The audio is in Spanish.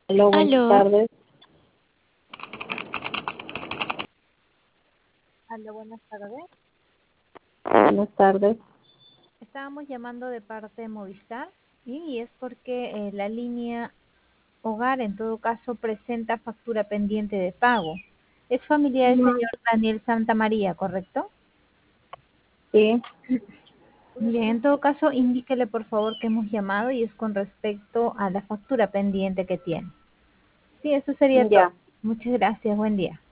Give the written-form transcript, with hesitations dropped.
Hola, buenas Aló, tardes. Hola, buenas tardes. Buenas tardes. estábamos llamando de parte de Movistar, ¿sí? Y es porque la línea hogar en todo caso presenta factura pendiente de pago. Es familiar del señor Daniel Santamaría, ¿correcto? Sí, Bien, en todo caso indíquele por favor que hemos llamado y es con respecto a la factura pendiente que tiene. Sí, eso sería todo. ya. Muchas gracias, buen día.